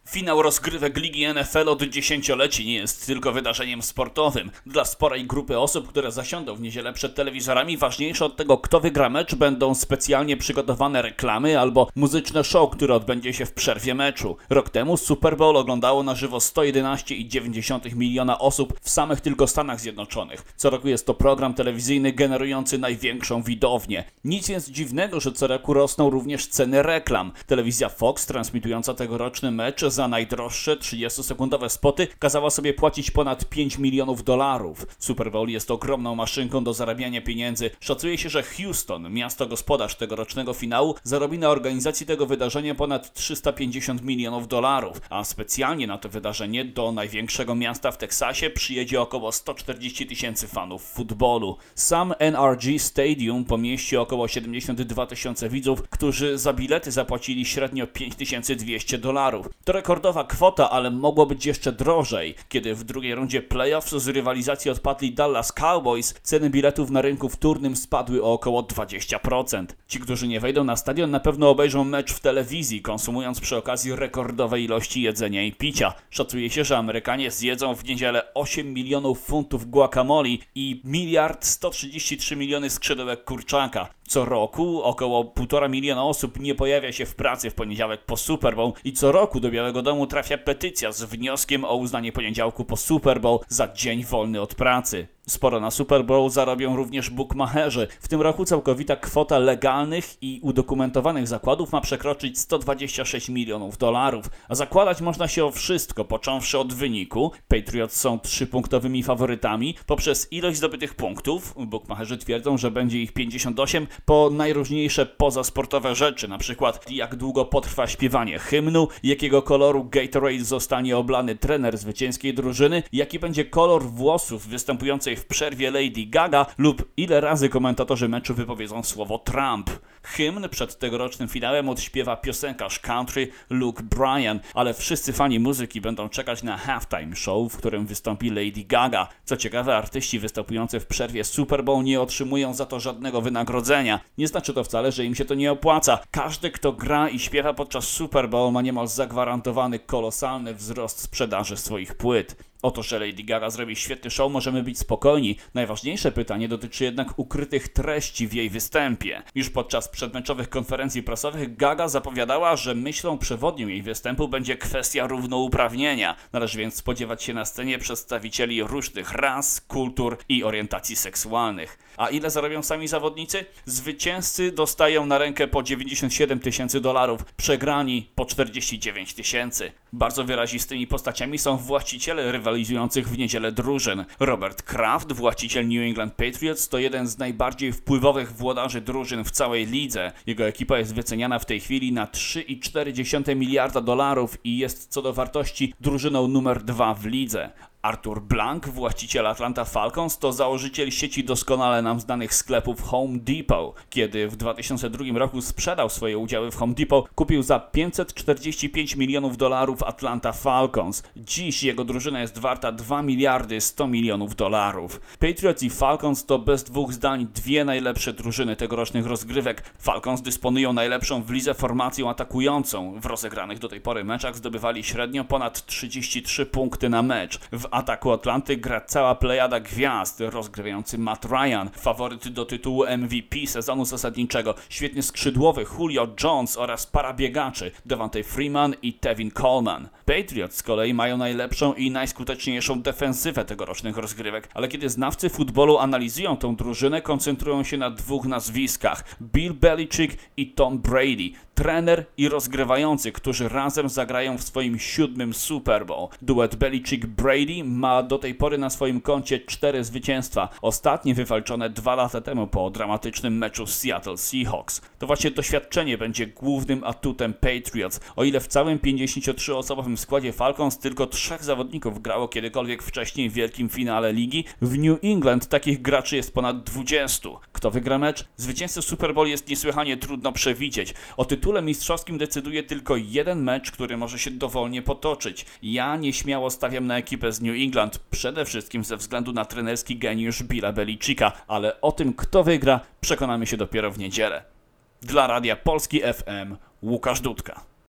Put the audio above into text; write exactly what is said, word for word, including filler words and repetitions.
Finał rozgrywek Ligi N F L od dziesięcioleci nie jest tylko wydarzeniem sportowym. Dla sporej grupy osób, które zasiądą w niedzielę przed telewizorami, ważniejsze od tego, kto wygra mecz, będą specjalnie przygotowane reklamy albo muzyczne show, które odbędzie się w przerwie meczu. Rok temu Super Bowl oglądało na żywo sto jedenaście przecinek dziewięć miliona osób w samych tylko Stanach Zjednoczonych. Co roku jest to program telewizyjny generujący największą widownię. Nic więc dziwnego, że co roku rosną również ceny reklam. Telewizja Fox, transmitująca tegoroczny mecz, za najdroższe trzydziestosekundowe spoty kazała sobie płacić ponad pięć milionów dolarów. Super Bowl jest ogromną maszynką do zarabiania pieniędzy. Szacuje się, że Houston, miasto gospodarz tegorocznego finału, zarobi na organizacji tego wydarzenia ponad trzysta pięćdziesiąt milionów dolarów, a specjalnie na to wydarzenie do największego miasta w Teksasie przyjedzie około sto czterdzieści tysięcy fanów futbolu. Sam N R G Stadium pomieści około siedemdziesiąt dwa tysiące widzów, którzy za bilety zapłacili średnio pięć tysięcy dwieście dolarów. To rekordowa kwota, ale mogło być jeszcze drożej. Kiedy w drugiej rundzie playoffs z rywalizacji odpadli Dallas Cowboys, ceny biletów na rynku wtórnym spadły o około dwadzieścia procent. Ci, którzy nie wejdą na stadion, na pewno obejrzą mecz w telewizji, konsumując przy okazji rekordowe ilości jedzenia i picia. Szacuje się, że Amerykanie zjedzą w niedzielę osiem milionów funtów guacamole i miliard sto trzydzieści trzy miliony skrzydełek kurczaka. Co roku około półtora miliona osób nie pojawia się w pracy w poniedziałek po Super Bowl i co roku do Białego Domu trafia petycja z wnioskiem o uznanie poniedziałku po Super Bowl za dzień wolny od pracy. Sporo na Super Bowl zarobią również bukmacherzy. W tym roku całkowita kwota legalnych i udokumentowanych zakładów ma przekroczyć sto dwadzieścia sześć milionów dolarów. A zakładać można się o wszystko, począwszy od wyniku. Patriots są trzypunktowymi faworytami poprzez ilość zdobytych punktów. Bukmacherzy twierdzą, że będzie ich pięćdziesiąt osiem, po najróżniejsze pozasportowe rzeczy, na przykład jak długo potrwa śpiewanie hymnu, jakiego koloru Gatorade zostanie oblany trener zwycięskiej drużyny, jaki będzie kolor włosów występującej w przerwie Lady Gaga lub ile razy komentatorzy meczu wypowiedzą słowo Trump. Hymn przed tegorocznym finałem odśpiewa piosenkarz country Luke Bryan, ale wszyscy fani muzyki będą czekać na halftime show, w którym wystąpi Lady Gaga. Co ciekawe, artyści występujący w przerwie Super Bowl nie otrzymują za to żadnego wynagrodzenia. Nie znaczy to wcale, że im się to nie opłaca. Każdy, kto gra i śpiewa podczas Super Bowl, ma niemal zagwarantowany kolosalny wzrost sprzedaży swoich płyt. O to, że Lady Gaga zrobi świetny show, możemy być spokojni. Najważniejsze pytanie dotyczy jednak ukrytych treści w jej występie. Już podczas przedmeczowych konferencji prasowych Gaga zapowiadała, że myślą przewodnią jej występu będzie kwestia równouprawnienia. Należy więc spodziewać się na scenie przedstawicieli różnych ras, kultur i orientacji seksualnych. A ile zarobią sami zawodnicy? Zwycięzcy dostają na rękę po dziewięćdziesiąt siedem tysięcy dolarów, przegrani po czterdzieści dziewięć tysięcy. Bardzo wyrazistymi postaciami są właściciele rywalizujących w niedzielę drużyn. Robert Kraft, właściciel New England Patriots, to jeden z najbardziej wpływowych włodarzy drużyn w całej lidze. Jego ekipa jest wyceniana w tej chwili na trzy przecinek cztery miliarda dolarów i jest co do wartości drużyną numer dwa w lidze. Arthur Blank, właściciel Atlanta Falcons, to założyciel sieci doskonale nam znanych sklepów Home Depot. Kiedy w dwa tysiące drugim roku sprzedał swoje udziały w Home Depot, kupił za pięćset czterdzieści pięć milionów dolarów Atlanta Falcons. Dziś jego drużyna jest warta dwa miliardy sto milionów dolarów. Patriots i Falcons to bez dwóch zdań dwie najlepsze drużyny tegorocznych rozgrywek. Falcons dysponują najlepszą w lidze formacją atakującą. W rozegranych do tej pory meczach zdobywali średnio ponad trzydzieści trzy punkty na mecz. W ataku Atlanty gra cała plejada gwiazd, rozgrywający Matt Ryan, faworyt do tytułu M V P sezonu zasadniczego, świetnie skrzydłowy Julio Jones oraz para biegaczy Devontae Freeman i Tevin Coleman. Patriots z kolei mają najlepszą i najskuteczniejszą defensywę tegorocznych rozgrywek, ale kiedy znawcy futbolu analizują tą drużynę, koncentrują się na dwóch nazwiskach: Bill Belichick i Tom Brady. Trener i rozgrywający, którzy razem zagrają w swoim siódmym Super Bowl. Duet Belichick-Brady ma do tej pory na swoim koncie cztery zwycięstwa, ostatnie wywalczone dwa lata temu po dramatycznym meczu z Seattle Seahawks. To właśnie doświadczenie będzie głównym atutem Patriots. O ile w całym pięćdziesięcioosobowym składzie Falcons tylko trzech zawodników grało kiedykolwiek wcześniej w wielkim finale ligi, w New England takich graczy jest ponad dwudziestu. Kto wygra mecz? Zwycięzcę Super Bowl jest niesłychanie trudno przewidzieć. O tytule mistrzowskim decyduje tylko jeden mecz, który może się dowolnie potoczyć. Ja nieśmiało stawiam na ekipę z New England, przede wszystkim ze względu na trenerski geniusz Billa Belichicka, ale o tym, kto wygra, przekonamy się dopiero w niedzielę. Dla Radia Polski F M, Łukasz Dudka.